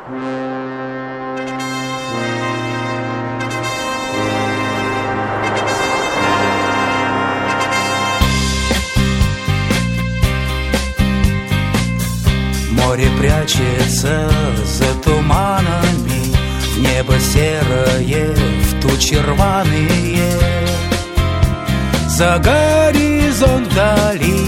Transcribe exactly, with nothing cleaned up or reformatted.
Море прячется за туманами, небо серое, в тучи рваные. За горизонт вдали